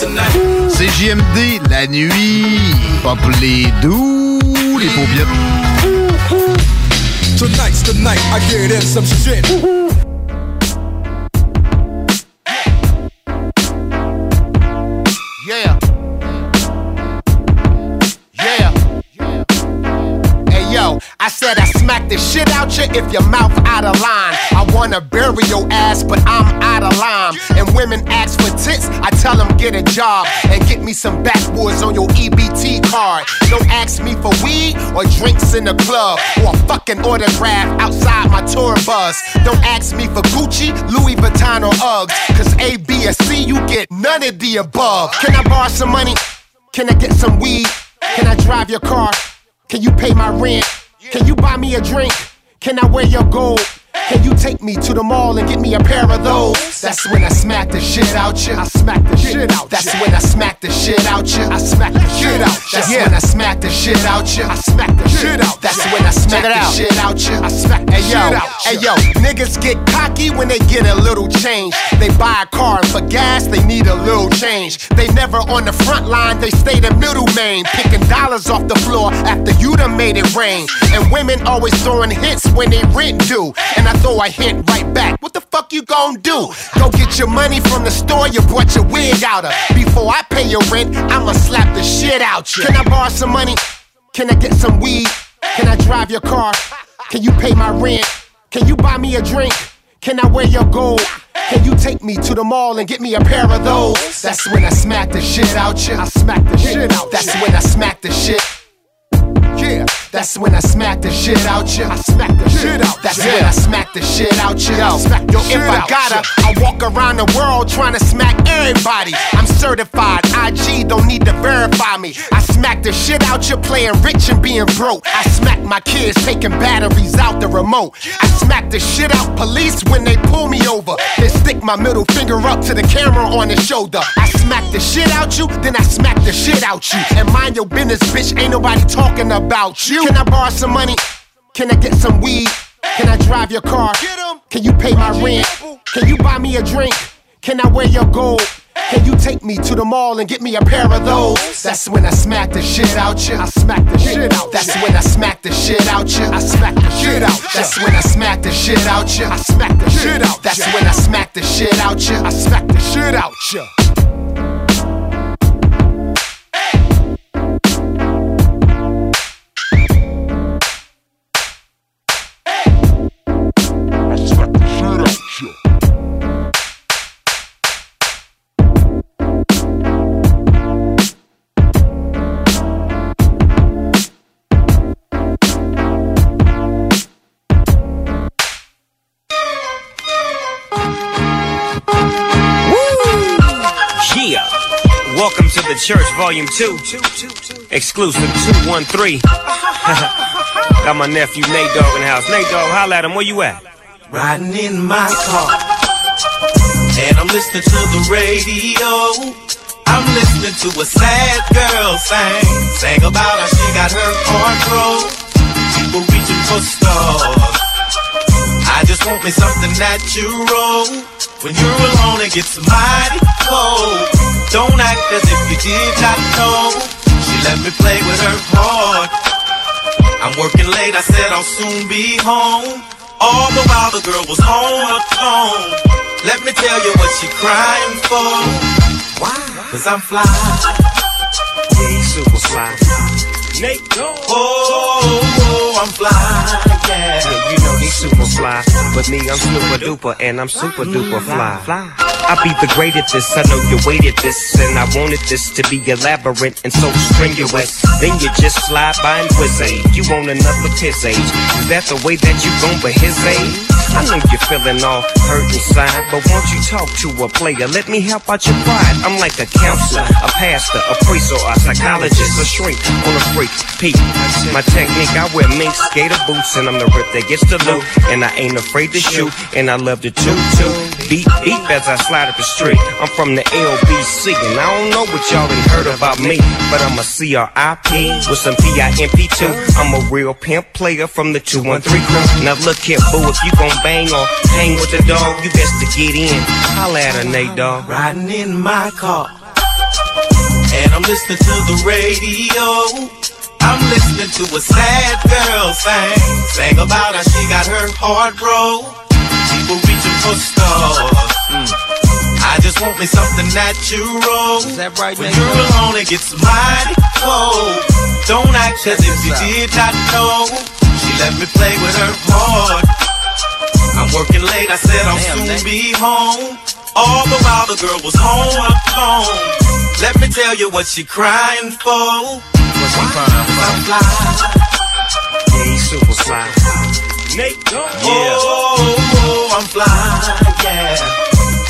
CJMD, la nuit, pas pour les doux, les paupiètes. Tonight's the night, I get in some shit. Yeah. Yeah. Hey yo, I said I smack the shit out you if your mouth out of line. I wanna bury your ass, but I'm out of line. And women ask for tits, I tell them get a job and get me some backwoods on your EBT card. Don't ask me for weed or drinks in the club or a fucking autograph outside my tour bus. Don't ask me for Gucci, Louis Vuitton or Uggs, cause A, B, or C, you get none of the above. Can I borrow some money? Can I get some weed? Can I drive your car? Can you pay my rent? Can you buy me a drink? Can I wear your gold? Can you take me to the mall and get me a pair of those? That's when I smack the shit out you. I smack the shit out. That's when I smack the shit out you. I smack the shit out. That's when I smack the shit out you. I smack the shit out. That's when I smack the shit out you. I smack the shit out. Hey yo, niggas get cocky when they get a little change. They buy a car and for gas they need a little change. They never on the front line, they stay the middle main, picking dollars off the floor after you done made it rain. And women always throwing hits when they rent due. And I throw a hint right back. What the fuck you gon' do? Go get your money from the store you brought your wig out of. Before I pay your rent, I'ma slap the shit out you. Can I borrow some money? Can I get some weed? Can I drive your car? Can you pay my rent? Can you buy me a drink? Can I wear your gold? Can you take me to the mall and get me a pair of those? That's when I smack the shit out you. I smack the shit out. That's when I smack the shit. Yeah, that's when I smack the shit out you. I smack the shit out. That's when I smack the shit out you. Yo, if I gotta, I walk around the world trying to smack everybody. I'm certified, IG don't need to verify me. I smack the shit out you playing rich and being broke. I smack my kids taking batteries out the remote. I smack the shit out police when they pull me over. Then stick my middle finger up to the camera on the shoulder. I smack the shit out you, then I smack the shit out you. And mind your business, bitch, ain't nobody talking about you. Can I borrow some money? Can I get some weed? Can I drive your car? Can you pay my rent? Can you buy me a drink? Can I wear your gold? Can you take me to the mall and get me a pair of those? That's when I smack the shit out you. I smack the shit out. That's when I smack the shit out you. I smack the shit out. That's when I smack the shit out you. I smack the shit out. That's when I smack the shit out you. I smack the shit out you. Welcome to the church, volume 2. Exclusive 213. Got my nephew Nate Dogg in the house. Nate Dogg, holla at him, where you at? Riding in my car, and I'm listening to the radio. I'm listening to a sad girl sang about how she got her heart broke. People reaching for stars. I just want me something natural. When you're alone, it gets mighty cold. Don't act as if you did not know. She let me play with her heart. I'm working late, I said I'll soon be home. All the while the girl was on her phone. Let me tell you what she crying for. Why? Cause I'm fly. He's super fly. Nate Dogg. Oh, I'm fly, yeah. You know he's super fly, but me, I'm super duper, and I'm super duper fly. I be the great at this, I know you waited this, and I wanted this to be elaborate and so strenuous. Then you just slide by and whiz age. You want another piss age? Is that the way that you gon' be his age? I know you're feeling all hurt inside, but won't you talk to a player? Let me help out your pride. I'm like a counselor, a pastor, a priest, or a psychologist, a shrink on a freak. Peep, my technique, I wear mink skater boots, and I'm the rip that gets the loot, and I ain't afraid to shoot, and I love to toot. Beep, beep as I slide up the street. I'm from the LBC, and I don't know what y'all done heard about me, but I'm a CRIP with some PIMP too. I'm a real pimp player from the 213 crew. Now look here, boo, if you gon' bang or hang with the dog, you best to get in. Holla at her, Nate Dogg. Riding in my car, and I'm listening to the radio. I'm listening to a sad girl sing about how she got her heart broke. People reaching for stars. I just want me something natural. Is that right, when you're alone, it gets mighty cold. Don't act as if you did not know. She let me play with her heart. I'm working late, I said I'll soon be home. All the while the girl was home alone. Let me tell you what she crying for. What's she crying for? I'm fly. Yeah, he's super fly. Nate, yeah. Oh, I'm fly, yeah.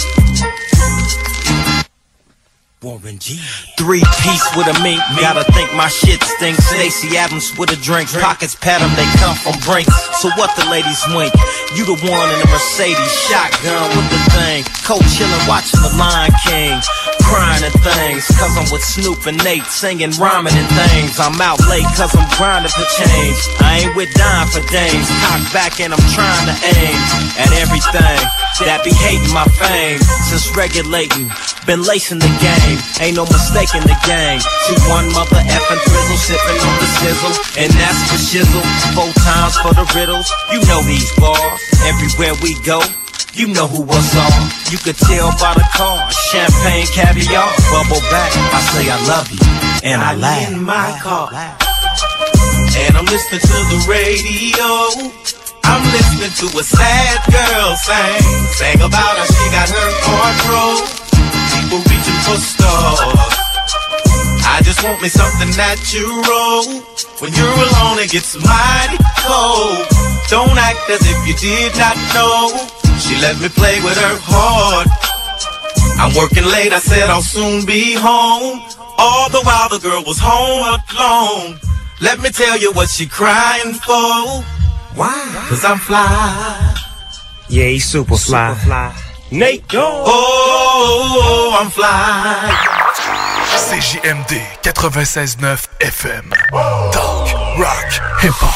Warren G. 3-piece with a mink, gotta think my shit stinks. Stacey Adams with a drink, pockets pat 'em, they come from Brinks. So what the ladies wink? You the one in the Mercedes, shotgun with the thing. Co-chillin', watching the Lion King. Crying and things, cause I'm with Snoop and Nate, singing, rhyming and things. I'm out late cause I'm grinding for change. I ain't with dime for dames. Cock back and I'm trying to aim at everything that be hating my fame. Since regulating, been lacing the game. Ain't no mistake in the game. 2-1 mother effing frizzle, sipping on the sizzle, and that's for shizzle. 4 times for the riddles. You know these bars. Everywhere we go, you know who was on. You could tell by the car. Champagne, caviar, bubble back. I say I love you, and I laugh. In my car, and I'm listening to the radio. I'm listening to a sad girl sing about how she got her heart broke. People reaching for stars. I just want me something natural. When you're alone, it gets mighty cold. Don't act as if you did not know. She let me play with her heart. I'm working late, I said I'll soon be home. All the while the girl was home alone. Let me tell you what she crying for. Why? Cause I'm fly. Yeah, he's super fly. Nate, go. Oh, I'm fly. CJMD 96.9 FM. Talk, rock, hip-hop.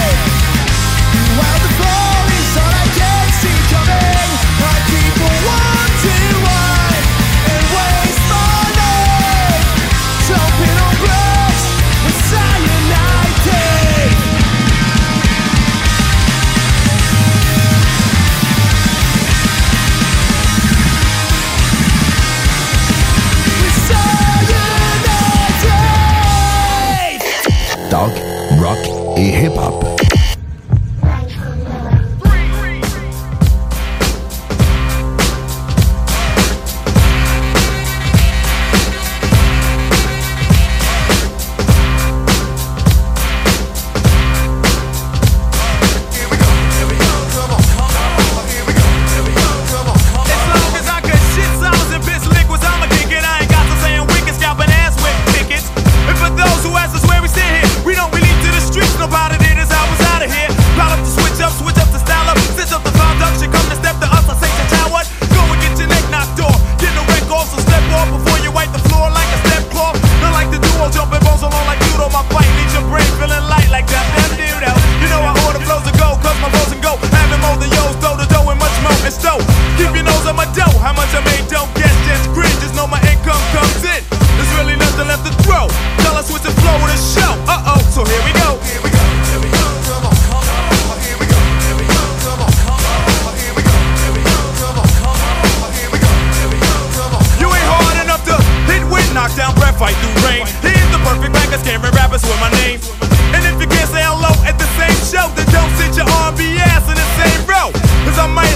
Keep on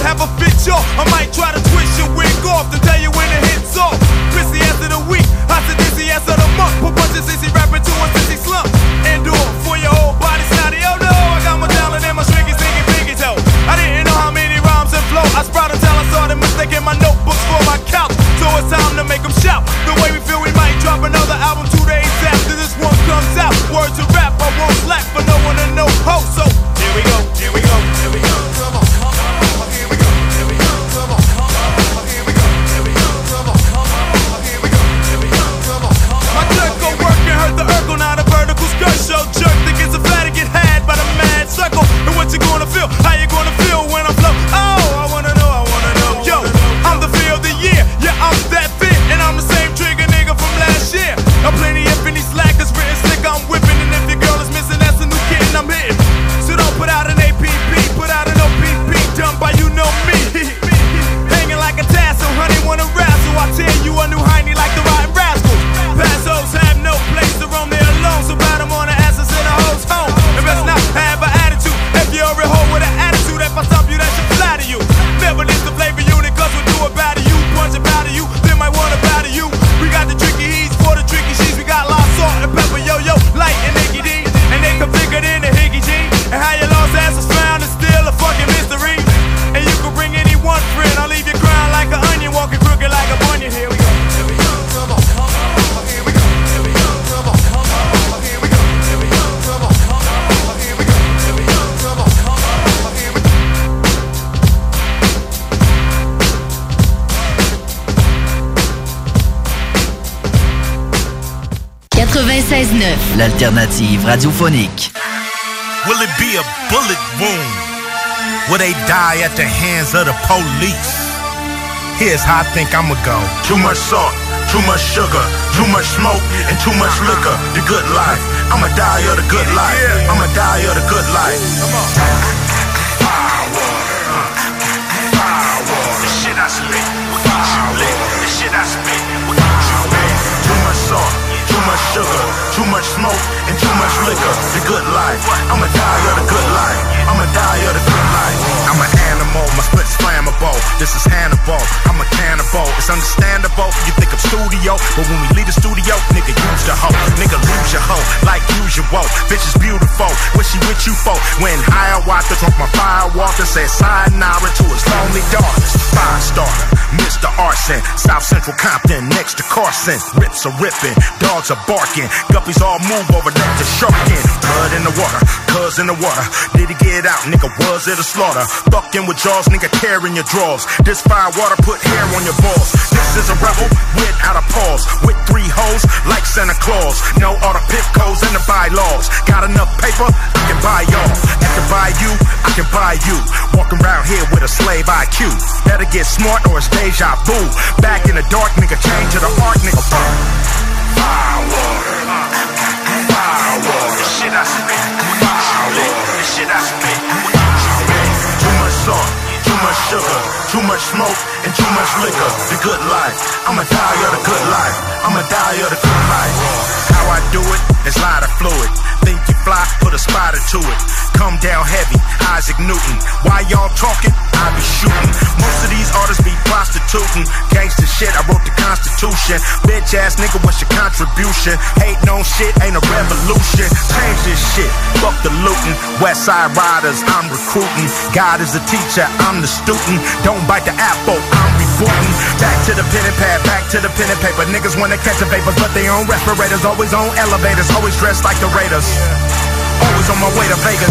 have a fit, yo. I might try to twist your wig off to tell you when the hits off. Pissy ass of the week, hot to dizzy ass of the month. Put bunch of sissy rapping to a sissy slump. Endure for your whole body snotty. Oh no, I got my talent and my shrinky singing biggie toe. I didn't know how many rhymes and flow. I sprout until I saw the mistake in my notebooks for my couch. So it's time to make them shout. The way we feel, we might drop another album 2 days after this one comes out. Word to rap, I won't slack for no one to know ho. So here we go, here we go, here we go. Come on, come on, here we go, here we go, come on, come on, here we go, here we go, come on, come on, here we go, here we go, come on. My clerk go work and hurt the Urkel, now the vertical skirt show jerk that gets a flat and get had by the mad circle. And what you gonna feel? How you gonna feel when I flow? Oh, I wanna know, I wanna know. Yo, I'm the feel of the year. Yeah, I'm that fit, and I'm the same trigger nigga from last year. Now plenty if any slackers written slick, I'm whipping, and if your girl is missing, that's a new kid and I'm hitting. So don't put out an APP, put out an OPP, done by you know me. Hanging like a tassel, honey wanna razzle. I tell you a new hiney like the Rotten Rascals. Passos have no place to roam, they're alone, so bat them on the asses in a hoe's home. And best not have an attitude. If you're a hoe with an attitude, if I stop you, that should fly to you. Never list the flavor unit, cause we'll do a batter you. Punch a batter you, they might want to batter you. We got the tricky heats for the tricky sheets. We got lots of salt and pepper, yo-yo, light and Nicky D. And they configured in the Higgy G. And how your lost ass was found is still a fucking mystery. And you can bring any one friend, I'll leave you crying like an onion, walking crooked like a bunion. Here we go, here we go, come on, come on, here we go, here we go, come on, come on, here we go, here we go, come on, come on, here we go, here we go, come on, come on, here we go. 96.9, l'alternative radiophonique. Will it be a bullet wound? Will they die at the hands of the police? Here's how I think I'ma go. Too much salt, too much sugar, too much smoke, and too much liquor. The good life. I'ma die of the good life. I'ma die of the good life. Come on. Firewater. Firewater. The shit I spit will get you lit. The shit I spit will get you lit. Too much salt, too much sugar, too much smoke, and too much liquor. The good life. I'ma die of the good life. I'ma die of the good life. I'm an animal, my split's flammable. This is Hannibal, I'm a cannibal. It's understandable, you think I'm studio, but when we leave the studio, nigga use the hoe. Nigga lose your hoe, like usual. Bitch is beautiful, what she with you for? When Hiawatha drunk my fire walker, said sayonara to his lonely daughters. Fire starter, Mr. Arson, South Central Compton, next to Carson. Rips are ripping, dogs are barking, guppies all move over next to sharking. Blood in the water, cuz in the water. Did he get out, nigga, was it a slaughter? Fucking with jaws, nigga, tearing your drawers. This fire water put hair on your balls. This is a rebel without a pause, with 3 hoes like Santa Claus. No all the pip codes and the bylaws. Got enough paper, I can buy y'all. At the bayou, I can buy you. Walking around here with a slave IQ. Better get smart or it's deja vu. Back in the dark, nigga, change to the arc, nigga. Fire water, fire water. The shit I spit, the shit I spit. Too much salt, too much sugar, too much smoke, and too much liquor. The good life, I'ma die of the good life. I'ma die of the good life. How I do it is lighter fluid. Think you fly, put a spider to it. Come down heavy, Isaac Newton. Why y'all talking? I be shooting. Most of these artists be prostituting. Gangsta shit, I wrote the Constitution. Bitch ass nigga, what's your contribution? Hating on shit ain't a revolution. Change this shit, fuck the looting. West Side Riders, I'm recruiting. God is the teacher, I'm the student. Don't bite the apple, I'm rebooting. Back to the pen and pad, back to the pen and paper. Niggas wanna catch the vapors, but they on respirators. Always on elevators, always dressed like the Raiders. Always on my way to Vegas.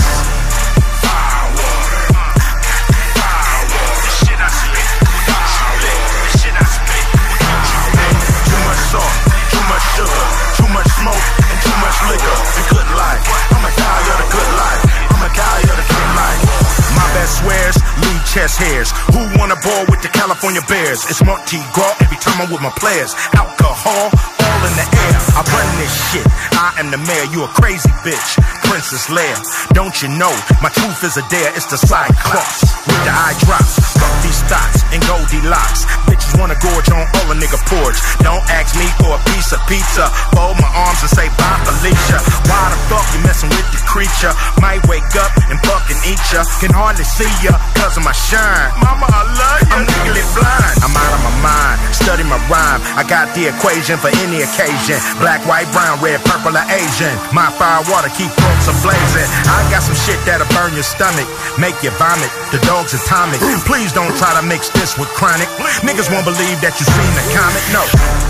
Sugar, too much smoke, and too much liquor. The good life, I'ma die of the good life. I'ma die of the good life. My best swears, lead chest hairs. Who wanna ball with the California Bears? It's Mardi Gras every time I'm with my players. Alcohol, all in the air. I run this shit, I am the mayor. You a crazy bitch, Princess Leia. Don't you know, my truth is a dare. It's the Cyclops with the eye drops. Fuck these thoughts and Goldilocks. Bitches wanna gorge on all a nigga porch. Don't ask me for a piece of pizza. Fold my arms and say bye Felicia. Why the fuck you messing with the creature? Might wake up and fucking eat ya. Can hardly see ya cause of my shine. Mama, I love you. I'm legally blind. I'm out of my mind. Study my rhyme. I got the equation for any occasion. Black, white, brown, red, purple, or Asian. My fire water keep folks blazing. I got some shit that'll burn your stomach, make you vomit. The dog's atomic. Please don't try to mix this with chronic. Niggas won't believe that you seen the comic. No.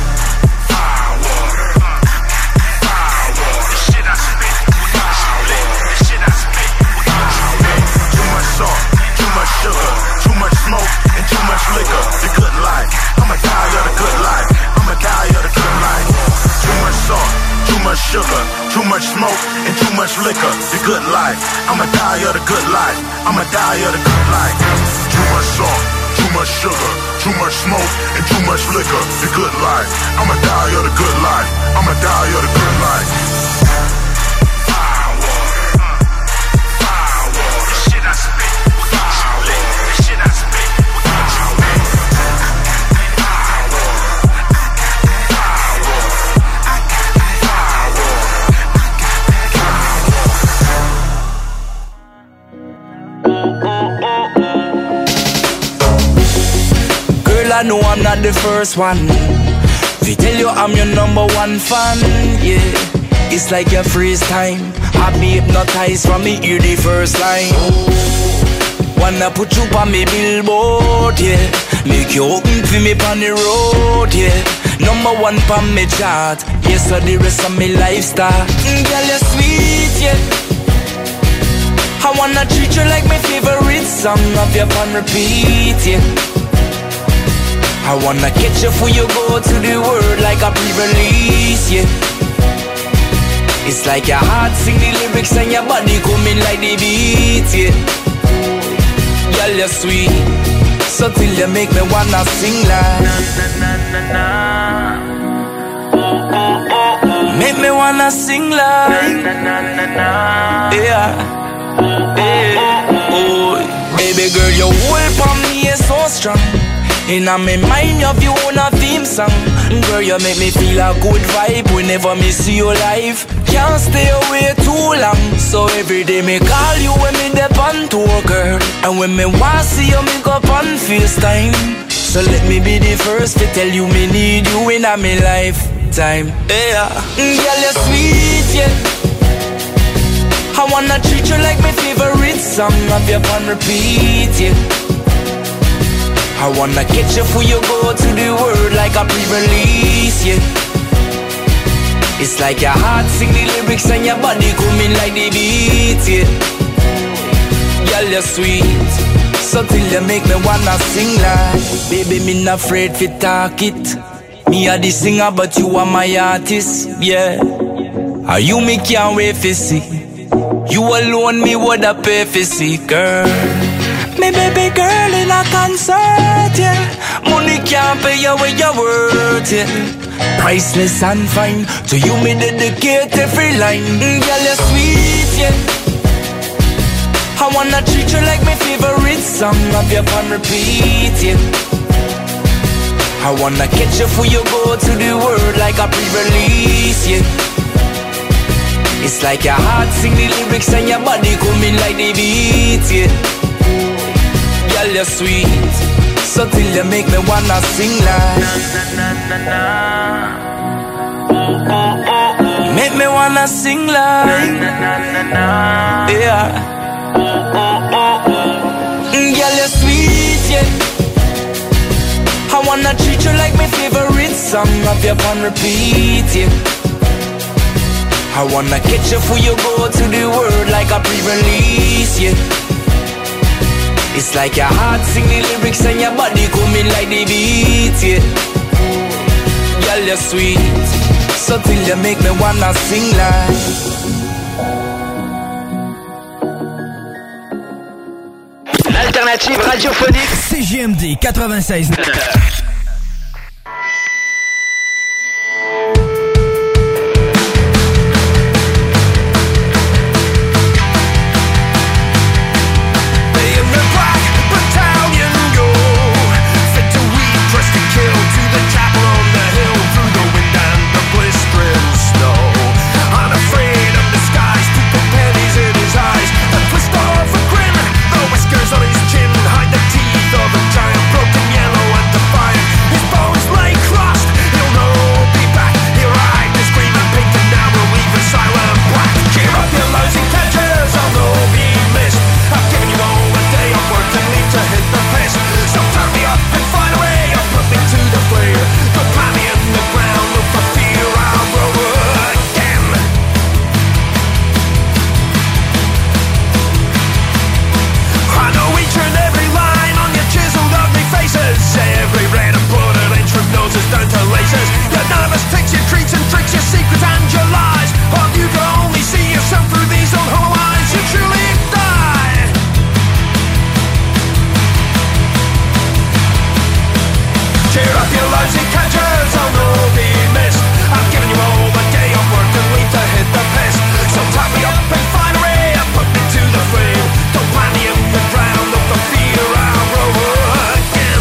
Sugar, too much smoke, and too much liquor. The good life, I'm a guy of the good life. I'm a guy of the good life. Too much salt, too much sugar, too much smoke, and too much liquor. The good life, I'm a guy of the good life. I'm a guy of the good life. Too much salt, too much sugar, too much smoke, and too much liquor. The good life, I'm a guy of the good life. I'm a guy of the good life. I know I'm not the first one. They tell you I'm your number one fan, yeah. It's like your freeze time. I be hypnotized from me hear the first line. Wanna put you on me billboard, yeah. Make you open for me on the road, yeah. Number one on me chart. Yes, so the rest of me lifestyle. Girl, you're sweet, yeah. I wanna treat you like my favorite song. Have you on repeat, yeah. I wanna catch you before you go to the world like a pre-release, yeah. It's like your heart sing the lyrics and your body coming like the beat, yeah. Girl, you're sweet, so till you make me wanna sing like make me wanna sing like yeah. Oh, baby girl, your hold on me is so strong. And I may mind of you on a theme song. Girl, you make me feel a good vibe whenever me see you live. Can't stay away too long, so every day me call you when me dep on tour, girl. And when me want see you, me go on FaceTime. So let me be the first to tell you me need you in a me lifetime. Yeah, girl, you're sweet, yeah. I wanna treat you like my favorite song. Have you on repeat, yeah. I wanna catch you before you go to the world like a pre-release, yeah. It's like your heart sing the lyrics and your body coming like the beat, yeah. Girl, you're sweet, so till you make me wanna sing like baby, me not afraid fi talk it. Me a the singer, but you are my artist, yeah. Are you me can't wait fi see. You alone me woulda pay fi see, girl. Me baby girl in a concert, yeah. Money can't pay you with your words, yeah. Priceless and fine. To you me dedicate every line. Girl, you're sweet, yeah. I wanna treat you like my favorite song. Have you on repeat, yeah. I wanna catch you before you go to the world like a pre-release, yeah. It's like your heart sing the lyrics and your body coming like the beat, yeah. Girl, you're sweet, so till you make me wanna sing like make me wanna sing like yeah. Girl, you're sweet, yeah. I wanna treat you like my favorite song. Have you on repeat, yeah. I wanna catch you before you go to the world like a pre-release, yeah. It's like your heart sing the lyrics and your body coming like the beat, yeah. Girl, you're sweet, so till you make me wanna sing like L'alternative radiophonique CJMD 96. Kill your lousy catchers, I'll not be missed. I've given you all the day of work and leave to hit the piss. So tie me up in finery and put me to the flame. Don't plant me in the ground of the fear I'll grow again.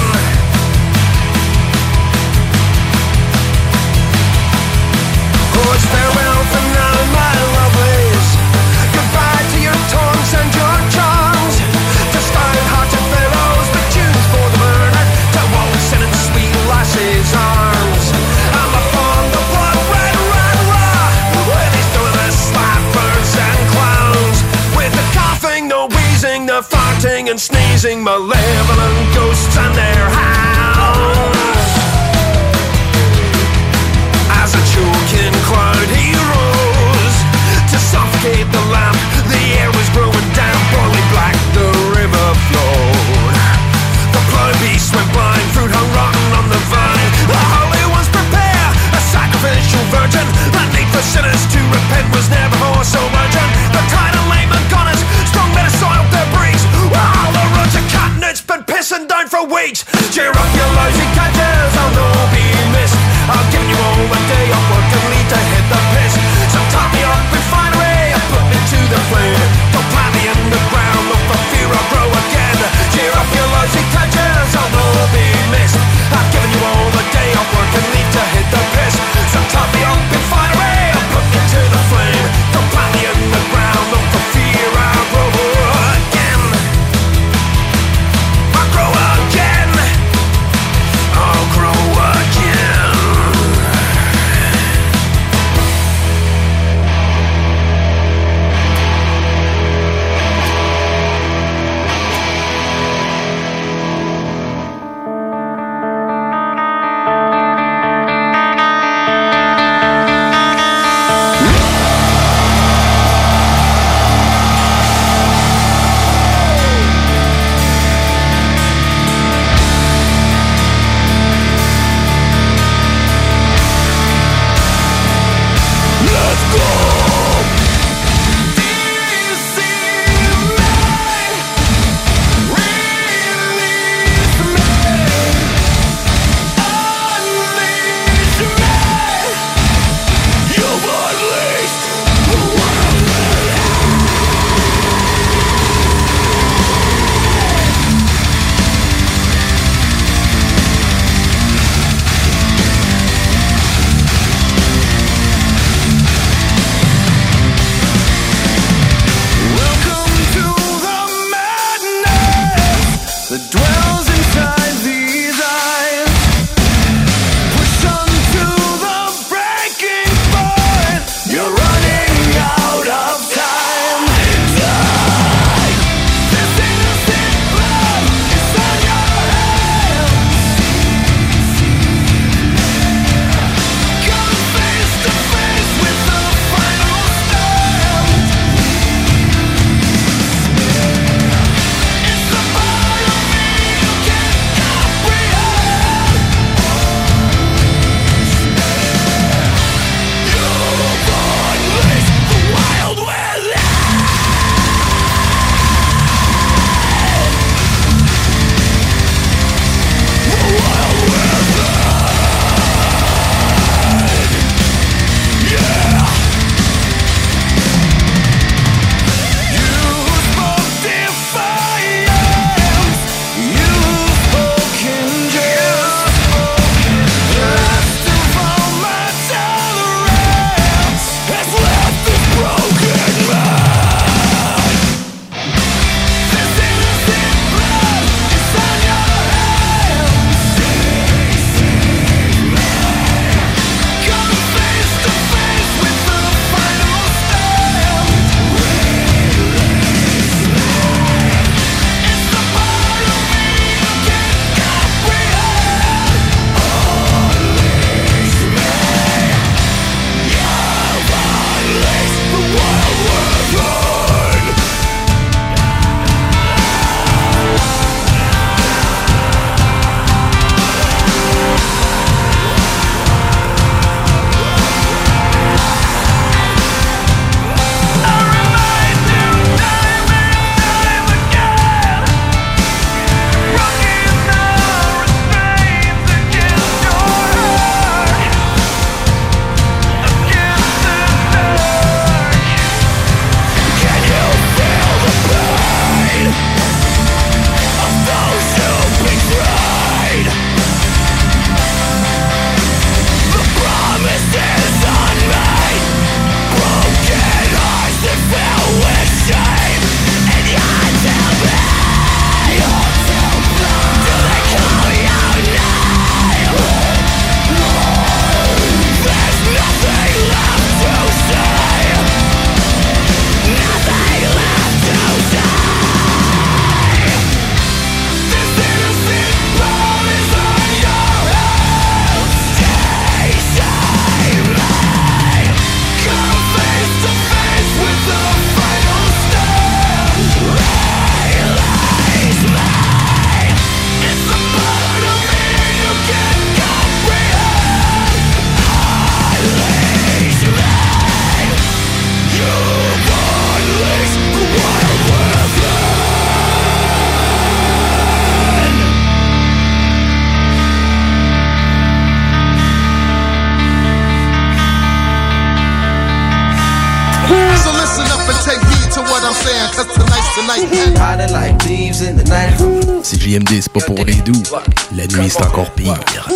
Oh, it's farewell for now, my lovelies. Goodbye to your tongues and your charms. To stout-hearted fellows with tunes for the murdered, to waltzing in sweet lasses' arms. I'm a fond of blood red, red, raw, with these villainous slappers and clowns. With the coughing, the wheezing, the farting and sneezing, malevolent ghosts and their hounds. As a choking cloud he rose to suffocate the lamp. The air was growing damp, boiling black the river flowed. The plough beast went blind, fruit hung rotten on the vine. The holy ones prepare a sacrificial virgin. The need for sinners to repent was never more so urgent. The tide of lame and gunners, strong men soiled their breeds, while the roots of cotton it's been pissing down for weeks. Cheer up your lousy catchers, I'll not be missed. I've given you all the day of work and leave to hit the piss. So top me up in finery and put me to the flame. Don't plant me in the ground, look for fear I'll grow again. Cheer up your lousy catchers, I'll not be missed. I've given you all the day of work and leave to hit the piss. So top me up in finery and put me to the flame. Don't plant me in the ground, look for fear I'll grow again. I'll grow again. Oh. to what I'm saying, cause tonight's Riding like thieves in the night. CJMD, c'est pas pour les doux. La nuit, c'est encore pire.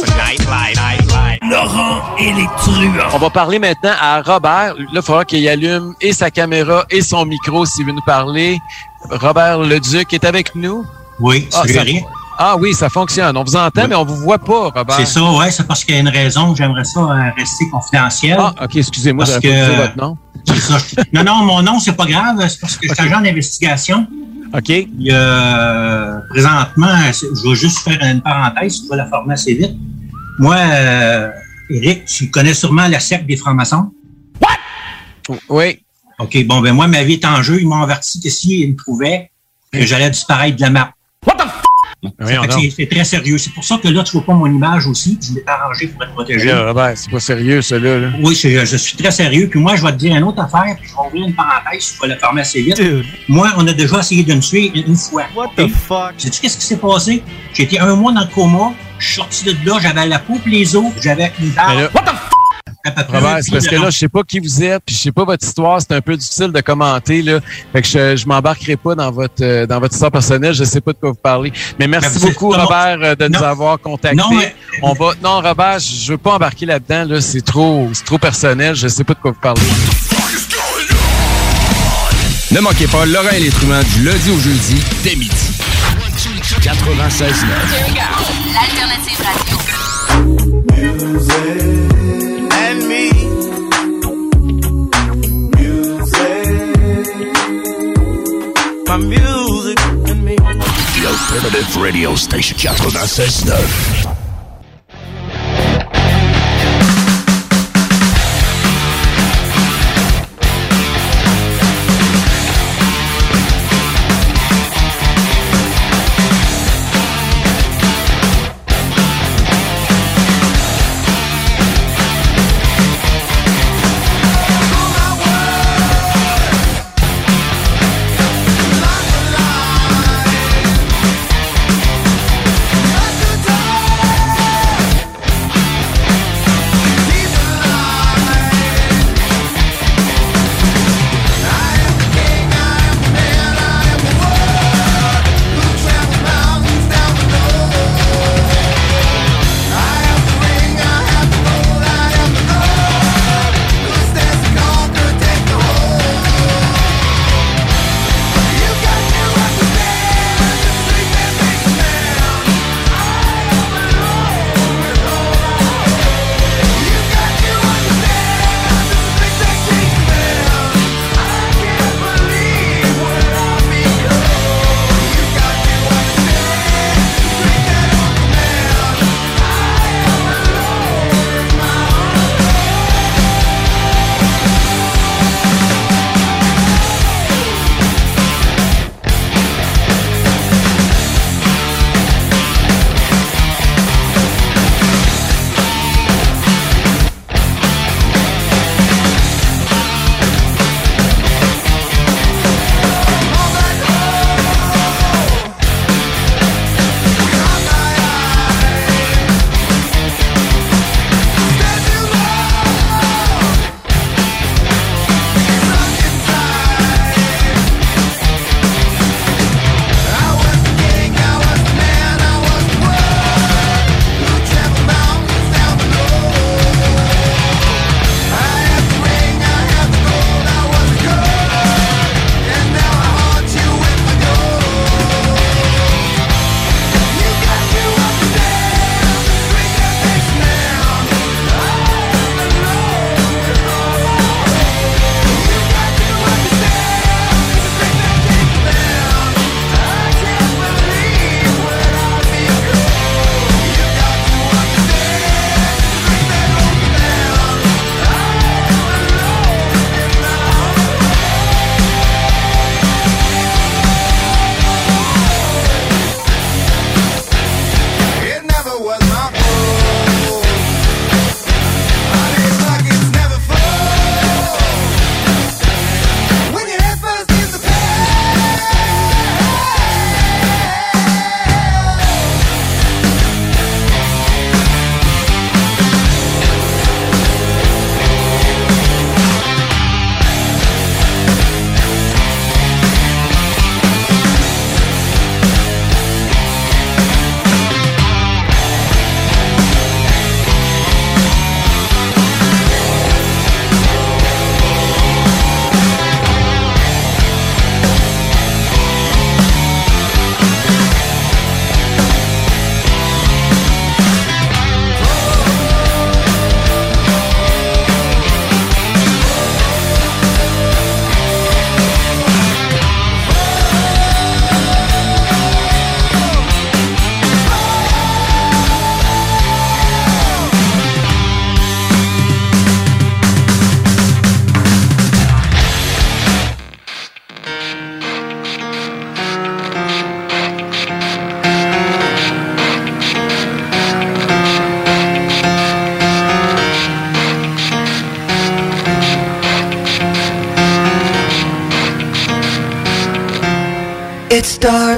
Laurent et les truands. On va parler maintenant à Robert. Là, il faudra qu'il allume et sa caméra et son micro s'il veut nous parler. Robert Leduc est avec nous. Oui, c'est oui, ça fonctionne. On vous entend, mais on vous voit pas, Robert. C'est ça, ouais, c'est parce qu'il y a une raison. J'aimerais ça rester confidentiel. Ah, OK, excusez-moi, j'avais pas dit votre nom. C'est ça. Non, mon nom, c'est pas grave. C'est parce que je suis agent d'investigation. OK. Présentement, je vais juste faire une parenthèse, tu vas la former assez vite. Moi, Éric, tu connais sûrement la secte des francs-maçons? What? Oui. OK, bon, ben moi, ma vie est en jeu. Ils m'ont averti que s'ils me trouvaient, que j'allais disparaître de la map. What the f***? C'est très sérieux. C'est pour ça que là, tu vois pas mon image aussi. Je l'ai arrangé pour être protégé. Robert, c'est pas sérieux, ça, là. Oui, je suis très sérieux. Puis moi, je vais te dire une autre affaire, puis je vais ouvrir une parenthèse, je vais la fermer assez vite. Dude. Moi, on a déjà essayé de me tuer une fois. What the fuck? Sais-tu qu'est-ce qui s'est passé? J'ai été 1 mois dans le coma. Je suis sorti de là, j'avais la peau et les os, j'avais une barbe. What the f***? Robert, c'est parce que là, je sais pas qui vous êtes, puis je sais pas votre histoire, c'est un peu difficile de commenter, là. Fait que je m'embarquerai pas dans votre histoire personnelle, je sais pas de quoi vous parlez. Mais merci beaucoup, Robert, de nous avoir contactés. Non, Robert, je veux pas embarquer là-dedans, là, c'est trop personnel, je sais pas de quoi vous parlez. Ne manquez pas Laurent et les truands du lundi au jeudi, dès midi. 96.9. L'alternative radio. And me. My music and me. The Alternative Radio Station 96.9.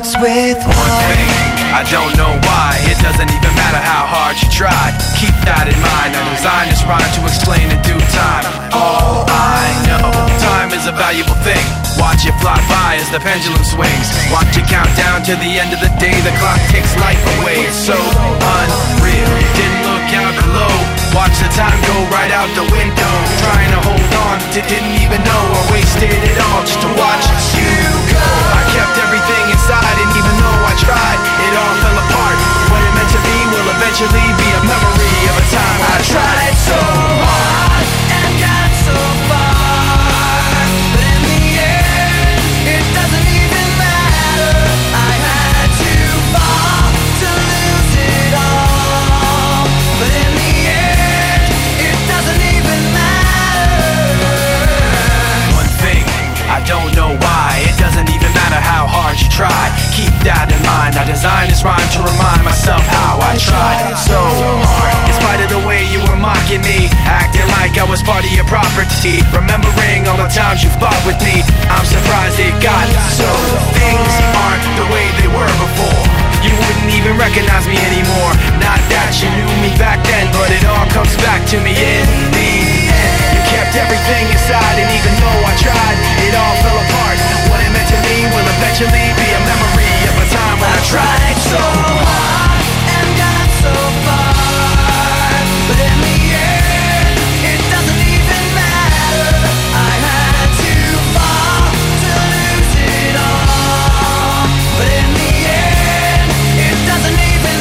starts with one thing. I don't know why. It doesn't even matter how hard you try. Keep that in mind. I designed this rhyme to explain in due time. All I know, time is a valuable thing. Watch it fly by as the pendulum swings. Watch it count down to the end of the day. The clock takes life away. It's so unreal. Didn't look out below. Watch the time go right out the window. Trying to hold on, didn't even know I wasted it all just to watch you go. I kept everything inside, and even though I tried, it all fell apart. What it meant to be will eventually be a memory of a time I tried so hard and got so far, but in the end, it doesn't even matter. I had to fall to lose it all, but in the end, it doesn't even matter. One thing, I don't know why. It doesn't even matter how hard you try. Keep that in mind. I designed this rhyme to remind myself how I tried so hard. In spite of the way you were mocking me, acting like I was part of your property, remembering all the times you fought with me, I'm surprised it got so. Things aren't the way they were before. You wouldn't even recognize me anymore. Not that you knew me back then, but it all comes back to me in the end. You kept everything inside, and even though I tried, it all fell apart. What it meant to me will eventually be a memory of a time when I tried so hard and got so far, but in the end, it doesn't even matter. I had to fall to lose it all, but in the end, it doesn't even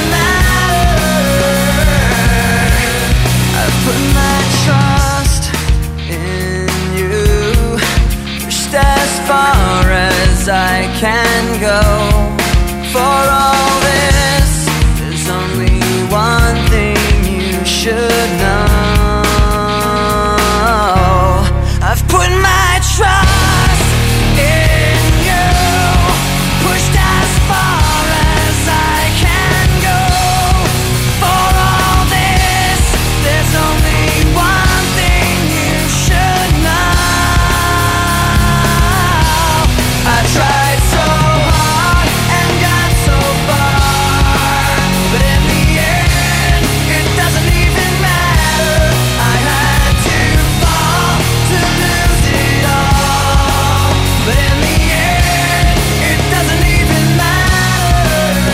matter. I put my trust in you, pushed as far as I can go. For all this, there's only one thing you should know. I've put my trust in you, pushed as far as I can go. For all this, there's only one thing you should know. I tried so hard and got so far, but in the end, it doesn't even matter. I had to fall to lose it all, but in the end, it doesn't even matter.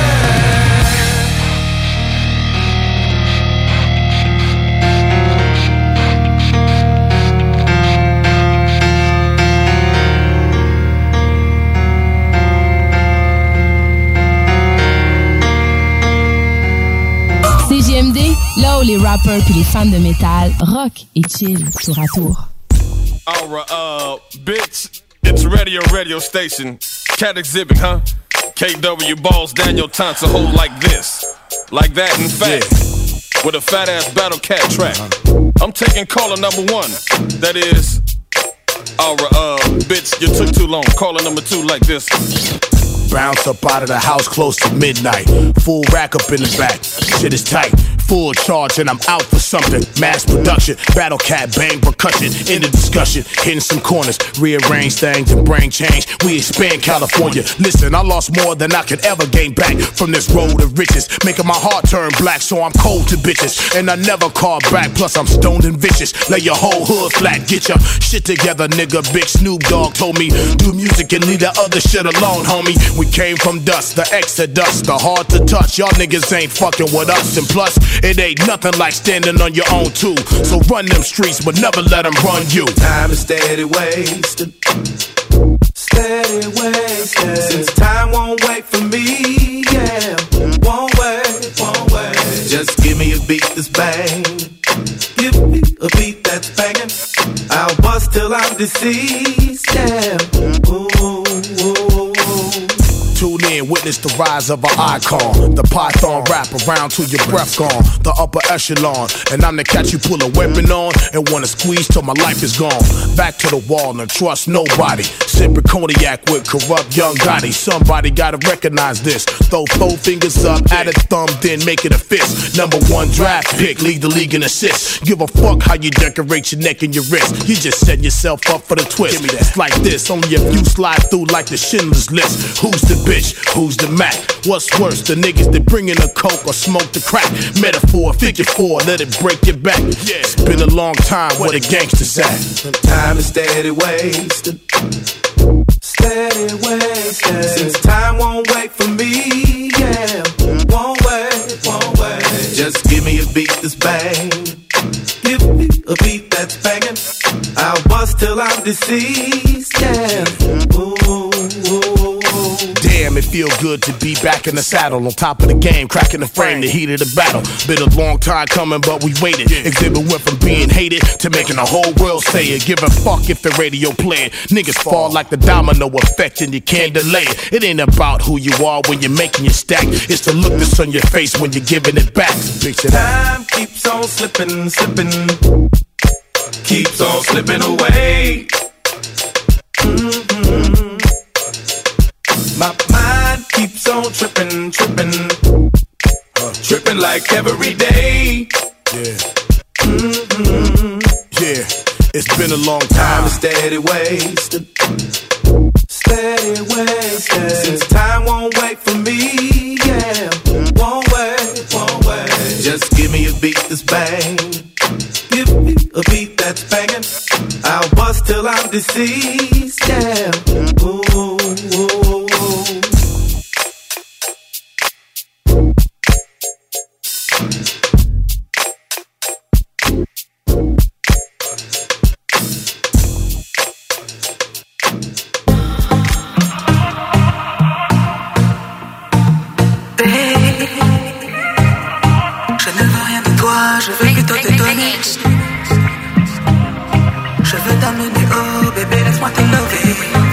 CJMD, là où les rappers puis les fans de métal rock et chill tour à tour. Alright, bitch, it's radio station. Cat exhibit, huh? KW balls Daniel Thompson hold like this. Like that, in fact. With a fat ass battle cat track. I'm taking caller number 1. That is. Alright, bitch, you took too long. Caller number 2 like this. Bounce up out of the house close to midnight. Full rack up in the back. Shit is tight. Full charge and I'm out for something. Mass production, battle cat, bang, percussion. In the discussion, hitting some corners. Rearrange things and brain change. We expand California. Listen, I lost more than I could ever gain back from this road of riches. Making my heart turn black, so I'm cold to bitches. And I never call back, plus I'm stoned and vicious. Lay your whole hood flat, get your shit together, nigga. Big Snoop Dogg told me, do music and leave that other shit alone, homie. We came from dust, the exodus, the hard to touch. Y'all niggas ain't fucking with us. And plus, it ain't nothing like standing on your own too. So run them streets, but never let them run you. Time is steady wasted. Steady wasted. Since time won't wait for me, yeah. Won't wait, won't wait. Just give me a beat that's bang. Give me a beat that's banging. I'll bust till I'm deceased, yeah. Ooh, ooh, ooh. Tune hand, witness the rise of an icon. The python rap around till your breath gone. The upper echelon, and I'm the cat you pull a weapon on and wanna squeeze till my life is gone. Back to the wall and trust nobody. Sipping cognac with corrupt young Gotti. Somebody gotta recognize this. Throw 4 fingers up, add a thumb, then make it a fist. Number 1 draft pick, lead the league in assists. Give a fuck how you decorate your neck and your wrist. You just set yourself up for the twist. Give me that. It's like this, only a few slide through like the Schindler's List. Who's the bitch? Who's the Mac? What's worse, the niggas that bring in a coke or smoke the crack? Metaphor, figure 4, let it break your back. Yeah, it's been a long time, where the gangsters at? Time is steady wasted. Steady wasted. Since time won't wait for me, yeah. Won't wait, won't wait. Just give me a beat that's bang. Give me a beat that's banging. I'll bust till I'm deceased, yeah. Ooh, ooh, ooh. Damn, it feel good to be back in the saddle, on top of the game, cracking the frame, the heat of the battle. Been a long time coming, but we waited. Exhibit went from being hated to making the whole world say it. Give a fuck if the radio play it. Niggas fall like the domino effect and you can't delay it. It ain't about who you are when you're making your stack. It's the look that's on your face when you're giving it back. Picture that. Time keeps on slipping, slipping. Keeps on slipping away. Mm-hmm. My mind keeps on tripping, tripping. Tripping like every day. Yeah. Mm-hmm. Yeah, it's been a long time. Time is steady wasted. Steady wasted. Since time won't wait for me, yeah. Won't wait, won't wait. Just give me a beat that's bang. Give me a beat that's banging. I'll bust till I'm deceased, yeah. Ooh, ooh, ooh. Je veux plutôt te donner. Je veux t'amener oh bébé, laisse-moi te lover.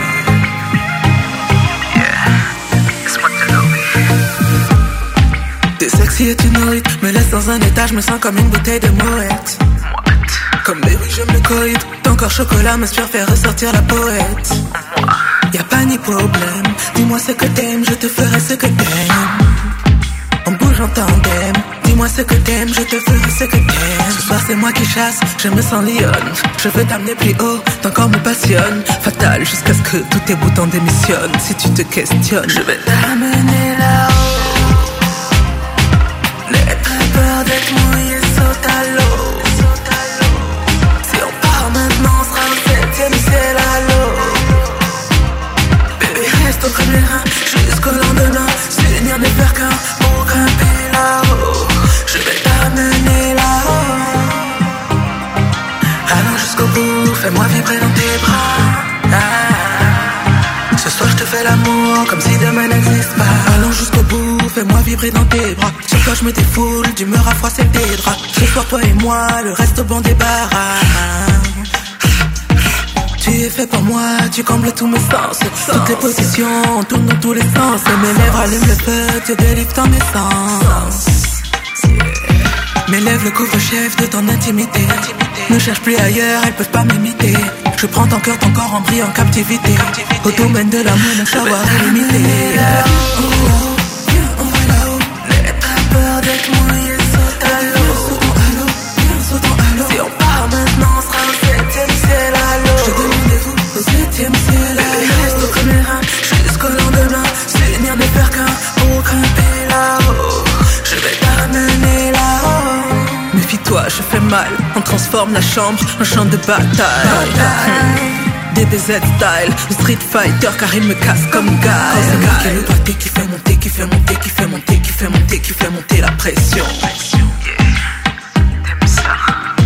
Yeah, laisse-moi te lover. T'es sexy et tu nourris, me laisse dans un état, je me sens comme une bouteille de moët. Comme baby je me coïde, ton corps chocolat m'inspire faire ressortir la poète. Y'a pas ni problème, dis-moi ce que t'aimes, je te ferai ce que t'aimes. On bouge en tandem. Dis-moi ce que t'aimes, je te ferai ce que t'aimes. Ce soir c'est moi qui chasse, je me sens lionne. Je veux t'amener plus haut, ton corps me passionne. Fatal jusqu'à ce que tous tes boutons démissionnent. Si tu te questionnes, je vais t'amener là-haut. N'aie pas peur d'être mouillé, saute à l'eau. Si on part maintenant, on sera au 7e ciel à l'eau. Bébé reste au premier rang, jusqu'au lendemain. S'unir ne faire qu'un pour grimper là-haut. Je vais t'amener là-haut. Allons jusqu'au bout, fais-moi vibrer dans tes bras. Ce soir je te fais l'amour comme si demain n'existe pas. Allons jusqu'au bout, fais-moi vibrer dans tes bras. Sur toi je me défoule, d'humeur à froisser tes draps. Ce soir toi et moi, le reste au bon débarras. Tu es fait pour moi, tu combles tous mes sens. Toutes les positions, on tourne dans tous les sens. Et mes lèvres allument le feu, tu délivres ton essence. Mes lèvres le couvre-chef de ton intimité. Ne cherche plus ailleurs, elles peuvent pas m'imiter. Je prends ton cœur, ton corps en bris en captivité. Au domaine de l'amour, mon savoir est limité. Viens, on va là-haut. N'aie pas peur d'être mouillé, saute à l'eau. Sautons à l'eau. Si on part maintenant, on sera au 7e ciel à l'eau. Je te donne rendez-vous au 7e ciel à l'eau. Reste au premier rang, jusqu'au lendemain. S'unir ne faire qu'un pour grimper là-haut. Je vais t'amener là-haut. Méfie-toi, je fais mal. On transforme la chambre en champ de bataille. DBZ style, le Street Fighter car il me casse comme guy. C'est moi qui le doigté qui fait monter, qui fait monter, qui fait monter, qui fait monter, qui fait monter la pression. T'aimes ça?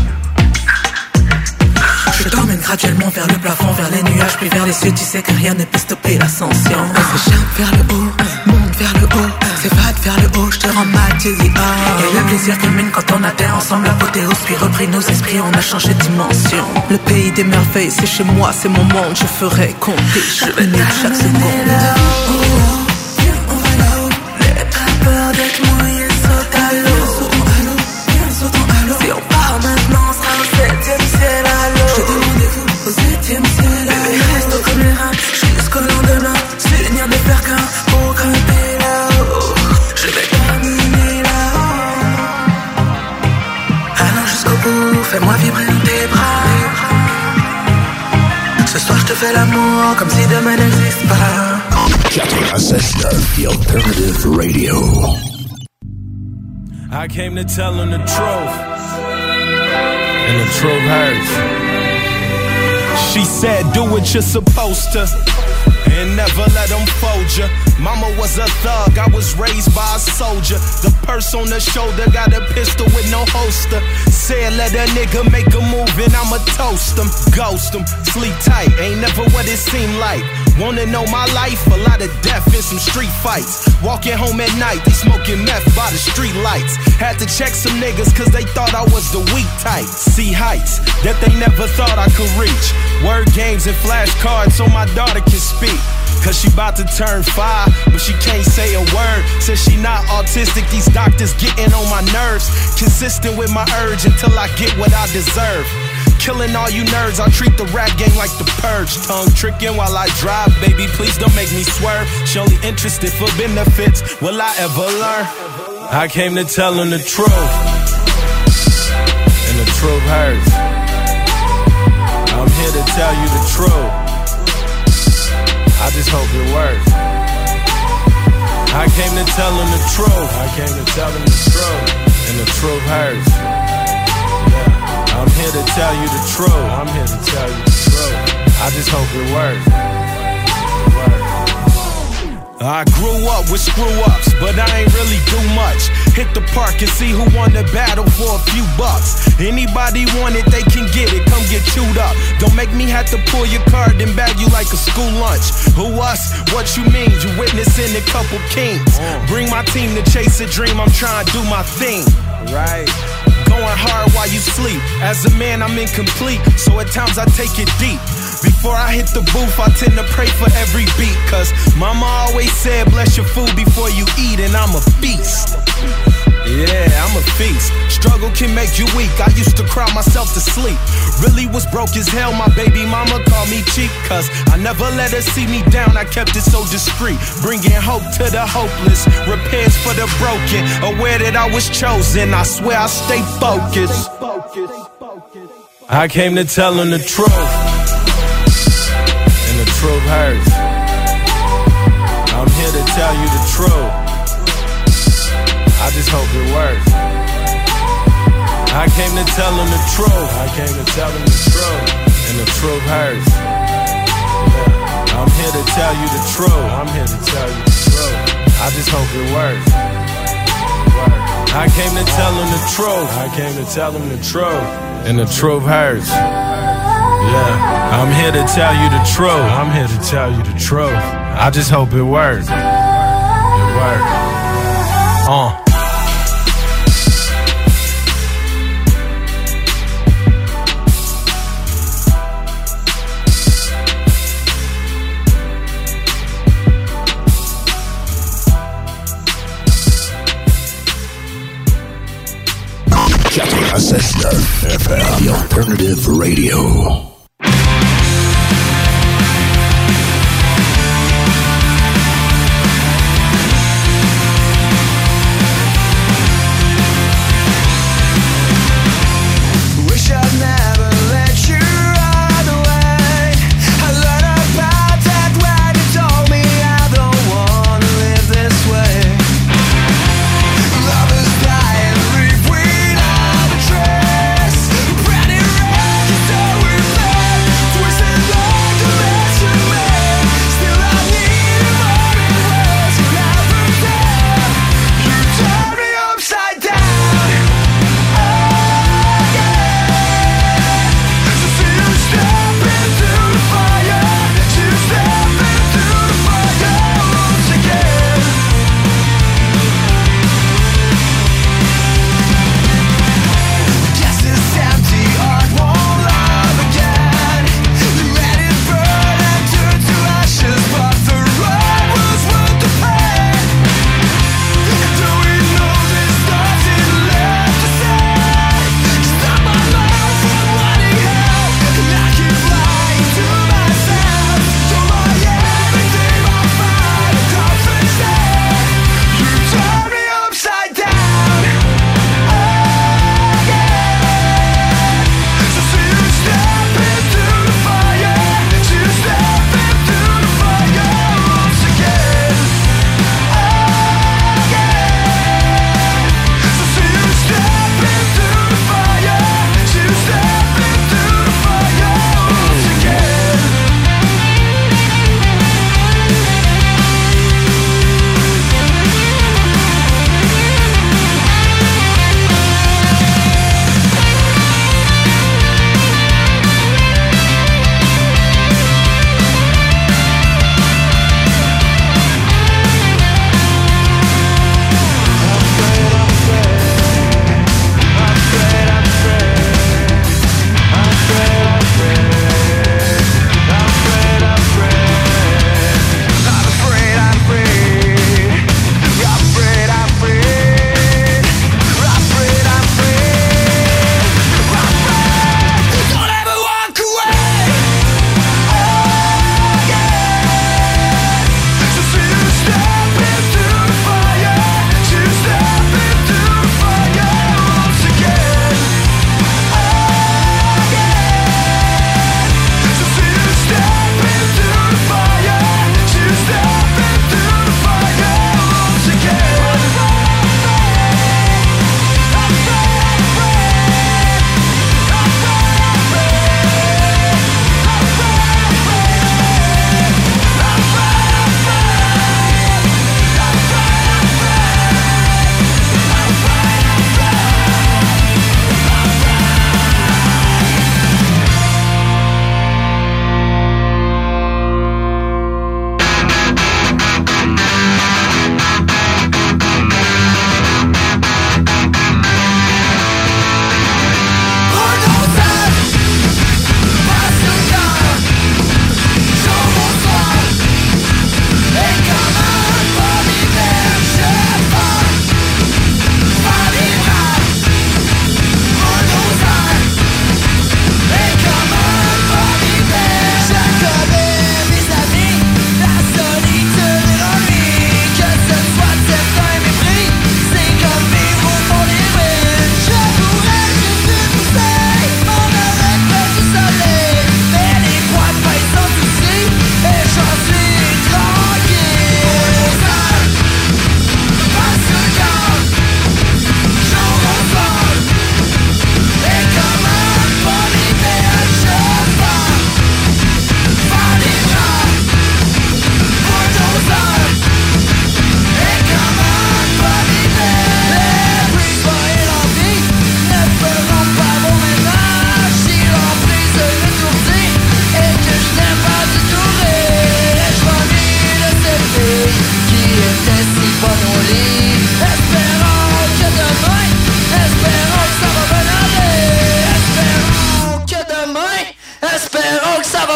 Je t'emmène graduellement vers le plafond, vers les nuages, puis vers les cieux. Tu sais que rien ne peut stopper l'ascension. On s'échappe vers le haut, monte vers le haut, s'évade vers le haut, je te rends mal, tu dis oh. Et le plaisir culmine quand on atteint ensemble l'apothéose, puis repris nos esprits, on a changé de dimension. Le pays des merveilles, c'est chez moi, c'est mon monde, je ferai compter chaque minute, chaque seconde. Viens, on fais-moi vibrer dans tes bras. Ce soir je te fais l'amour comme si demain n'existe pas. 96.9, The Alternative Radio. I came to tell him the truth, and the truth hurts. She said, do what you're supposed to, and never let them fold ya. Mama was a thug, I was raised by a soldier. The purse on the shoulder, got a pistol with no holster. Said let a nigga make a move and I'ma toast him, ghost him, sleep tight, ain't never what it seemed like. Wanna know my life? A lot of death and some street fights. Walking home at night, they smoking meth by the street lights. Had to check some niggas cause they thought I was the weak type. See heights that they never thought I could reach. Word games and flashcards so my daughter can speak. Cause she bout to turn 5, but she can't say a word. Says she not autistic, these doctors getting on my nerves. Consistent with my urge until I get what I deserve. Killing all you nerds, I'll treat the rap game like the purge. Tongue tricking while I drive, baby, please don't make me swerve. She only interested for benefits, will I ever learn? I came to tell him the truth, and the truth hurts. I'm here to tell you the truth, I just hope it works. I came to tell him the truth, I came to tell him the truth, and the truth hurts. I'm here to tell you the truth, I'm here to tell you the truth, I just hope it works. I grew up with screw-ups, but I ain't really do much. Hit the park and see who won the battle for a few bucks. Anybody want it, they can get it, come get chewed up. Don't make me have to pull your card and bag you like a school lunch. Who us? What you mean? You witnessing a couple kings. Bring my team to chase a dream, I'm trying to do my thing. Right. Going hard while you sleep. As a man, I'm incomplete, so at times I take it deep. Before I hit the booth, I tend to pray for every beat. Cause mama always said, bless your food before you eat, and I'm a feast. Yeah, I'm a feast. Struggle can make you weak. I used to cry myself to sleep. Really was broke as hell, my baby mama called me cheap. Cause I never let her see me down, I kept it so discreet. Bringing hope to the hopeless, repairs for the broken. Aware that I was chosen, I swear I stay focused. I came to tell him the truth, and the truth hurts. I'm here to tell you the truth, I just hope it works. I came to tell him the truth, I came to tell him the truth, and the truth hurts. I'm here to tell you the truth, I'm here to tell you the truth, I just hope it works. I came to tell him the truth, I came to tell him the truth, and the truth hurts. Yeah, I'm here to tell you the truth, I'm here to tell you the truth, I just hope it works. It works. FM, The Alternative Radio. Replace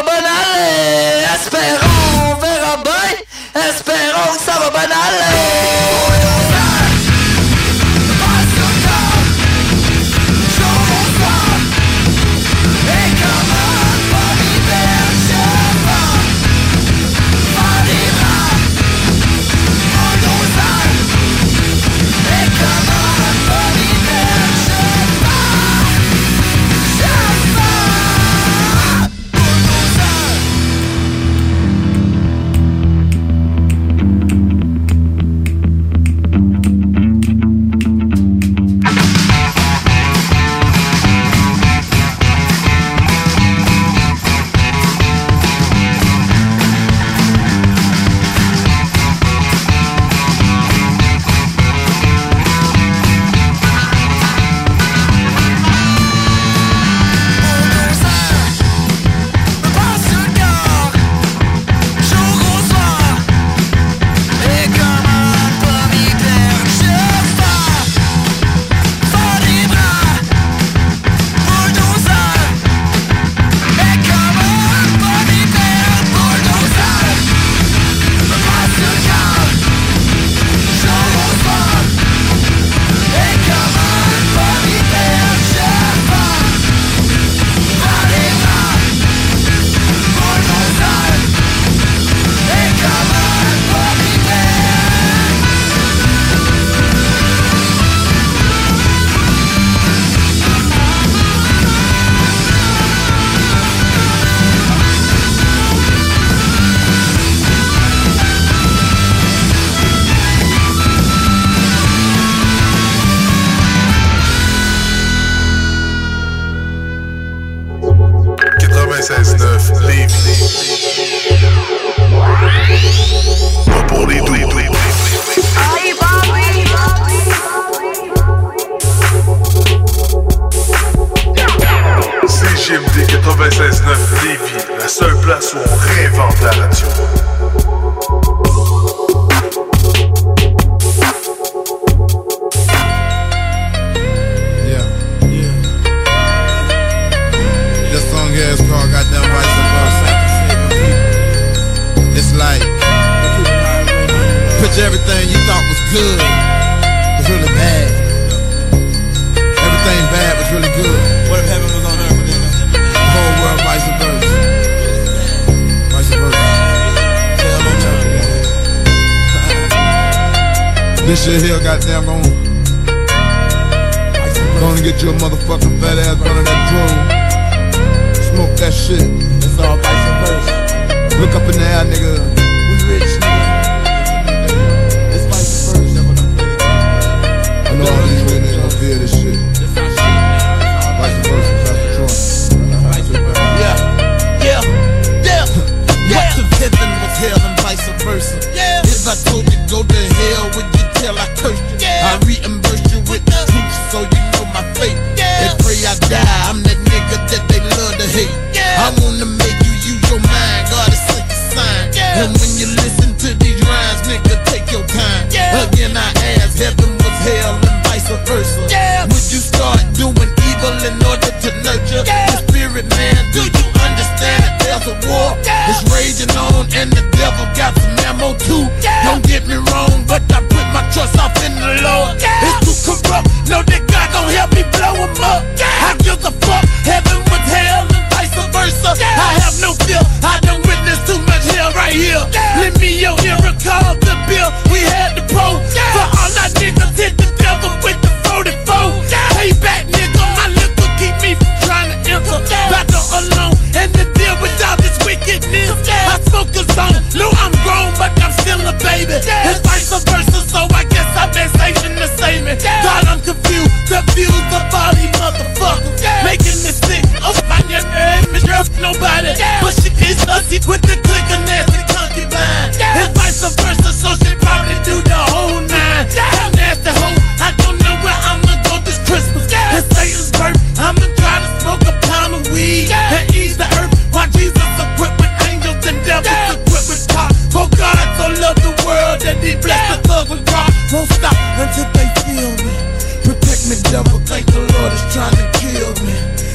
va bien aller. Espérons, on verra bien. Espérons que ça va bien aller. Pas pour les doux. CJMD 96.9 Lévis, la seule place où on réinvente la radio. Everything you thought was good was really bad. Everything bad was really good. What if heaven was on earth then? The whole world vice versa. Vice versa. Hell on earth. This shit here, goddamn, gonna get you a motherfucking fat ass running that drum. Smoke that shit. It's all vice versa. Look up in the air, nigga. We rich, nigga. I know all these niggas don't feel this shit. Vice versa, that's the choice. Yeah. What if heaven was hell and vice versa? If I told you go to hell, would you tell I cursed you? I reimburse you with the truth so you know my fate. They pray I die, I'm that nigga that they love to hate. I wanna make you use your mind, God is such a sign. And when you listen to these rhymes, nigga, take your time. Again I ask, heaven was hell and vice versa. Would you start doing evil in order to nurture the spirit, man? Do you understand that there's a war? It's raging on and the devil got some ammo too. Don't get me wrong, but I put my trust off in the Lord. It's too corrupt, know that God gon' help me blow him up. I give a fuck, heaven was hell and vice versa. I have no fear, I done witnessed too much hell right here. Lend me your ear and call the bill, we had the pro. For all our niggas hit the devil with the 44. Pay back, nigga, my liquor keep me from trying to enter. Battle alone and to deal with all this wickedness. I smoke a zone, no I'm grown but I'm still a baby. It's vice versa, so I guess I've been saving the same. God, I'm confused of all these motherfuckers. Making me sick, oh my name is nobody. But she is hussy with the click of nasty concubine. It's vice versa, so she probably do the whole nine. Hell nasty hoe, I don't know where I'ma go this Christmas. It's Satan's birth, I'ma try to smoke a pound of weed and ease the earth. While Jesus equipped with angels and devils equipped with power. For God so loved the world that he blessed the thug with God. Won't stop until they feel me. Protect me, devil, think the Lord is trying to kill me.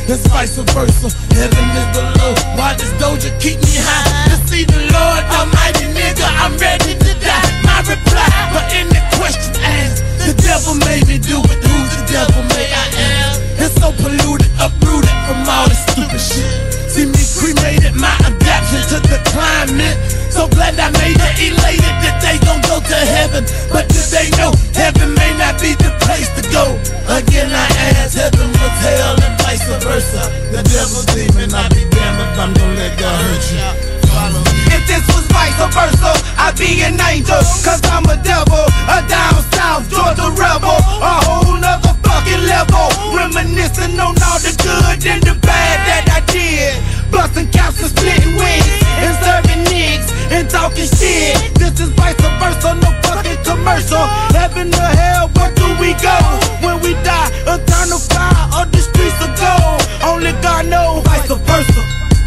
it's vice versa. Heaven is below. Why does Doja keep me high? To see the Lord Almighty, nigga, I'm ready to die. My reply for any question asked, the devil made me do it. Who the devil may I ask? It's so polluted, uprooted from all this stupid shit. See me cremated, my adaptation to the climate. So glad I made it, elated that they gon' go to heaven. But did they know heaven may not be the place to go? Again I ask, heaven was hell and vice versa. The devil demon, I be damned if I'm gon' let God hurt you. If this was vice versa, I'd be an angel. Cause I'm a devil, a down south Georgia rebel. A whole nother fucking level. Reminiscing on all the good and the bad that I did. Busting caps and splitting wigs, and serving niggas, and talking shit. This is vice versa, no fucking commercial. Heaven or hell, where do we go? When we die, eternal fire or the streets of gold. Only God knows, vice versa.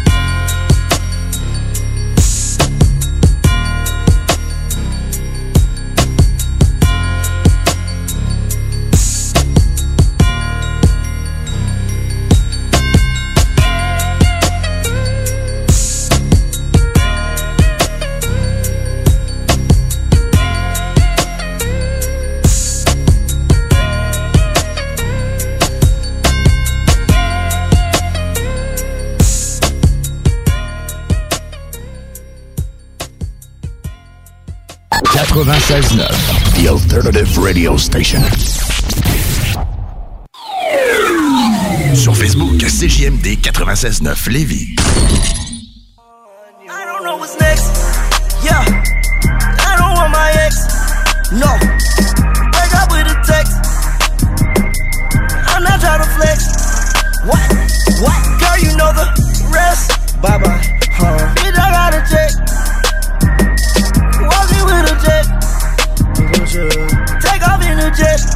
The Alternative Radio Station. Sur Facebook, CJMD 96.9 Lévis. I don't know what's next. Yeah, I don't want my ex. No, break up with a text. I'm not trying to flex. What? Girl, you know the rest. Bye bye. Bitch, I got a check. Walking with a jet. Take off in a jet.